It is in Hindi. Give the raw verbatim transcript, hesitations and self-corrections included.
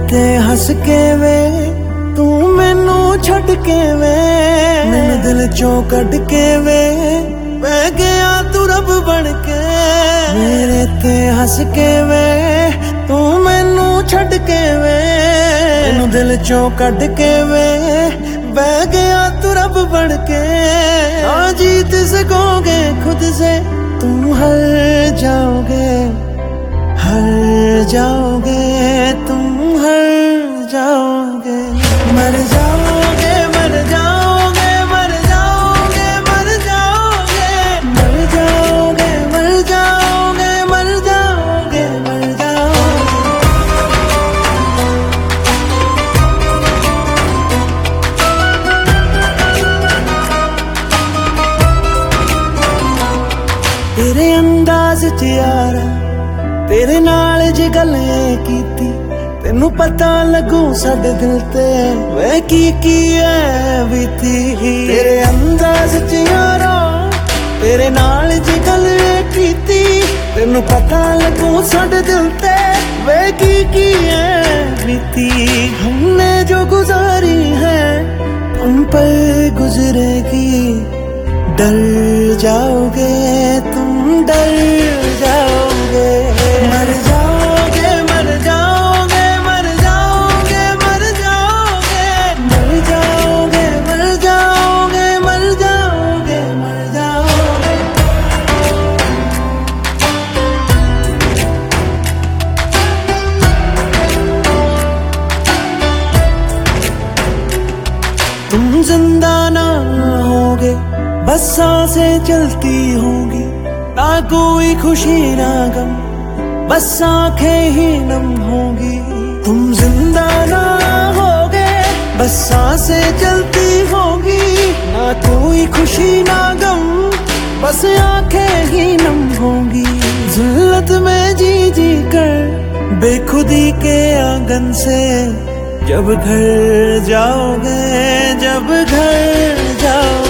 ते हस के वे तू मैनू छड़ के वे, मैनू दिल चों कढ़ के वे मैं गया तू रब बन के। मेरे ते हस के वे तू मैनू छड़ के वे, मैनू दिल चों कढ़ के वे बह गया तू रब बन के। ना जीत सकोगे खुद से तुम हर जाओगे, हर जाओगे तुम हर जाओगे। मर जाओगे मर जाओगे मर जाओगे मर जाओगे मर जाओगे मर जाओगे मर जाओगे मर जाओगे। तेरे अंदाज च यारा तेरे नाल जे गल कीती तेनू पता लगू साडे दिल ते वे की की है बीती। तेरे अंदाज च यारा तेरे नाल जे गल कीती तेनू पता लगू साडे दिल ते वे की की है बीती। हमने जो गुजारी है तुम पर गुजरेगी, डर जाओगे तुम डर जाओगे। मर जाओगे मर जाओगे मर जाओगे मर जाओगे मर जाओगे मर जाओगे मर जाओगे मर जाओगे। तुम जिंदा ना होगे बस सांसें चलती होंगी, ना कोई खुशी ना गम बस आंखें ही नम होंगी। तुम जिंदा ना होगे बस सांसें चलती होंगी, ना कोई खुशी ना गम बस आंखें ही नम होंगी। जिल्लत में जी जी कर बेखुदी के आंगन से जब घर जाओगे, जब घर जाओगे।